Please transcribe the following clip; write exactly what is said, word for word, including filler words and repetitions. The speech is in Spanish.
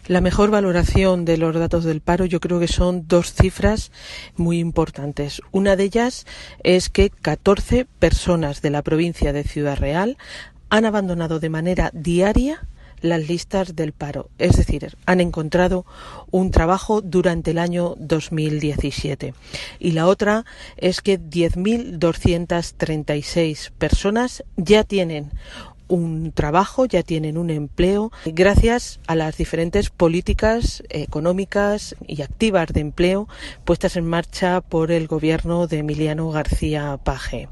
La mejor valoración de los datos del paro yo creo que son dos cifras muy importantes. Una de ellas es que catorce personas de la provincia de Ciudad Real han abandonado de manera diaria las listas del paro, es decir, han encontrado un trabajo durante el año dos mil diecisiete. Y la otra es que diez mil doscientas treinta y seis personas ya tienen un trabajo, ya tienen un empleo, gracias a las diferentes políticas económicas y activas de empleo puestas en marcha por el gobierno de Emiliano García Paje.